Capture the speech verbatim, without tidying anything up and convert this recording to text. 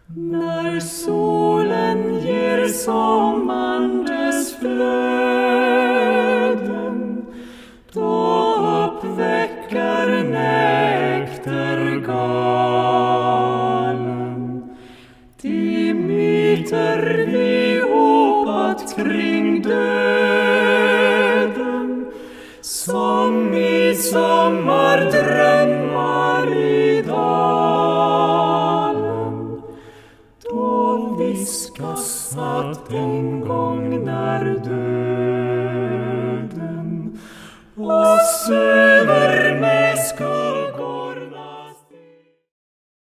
När solen ger sommaren dess flöden, då uppväcker näktergalen de myter vi hopat kring döden, som i sommardrömmar i dalen. Då viskas att en gång när döden oss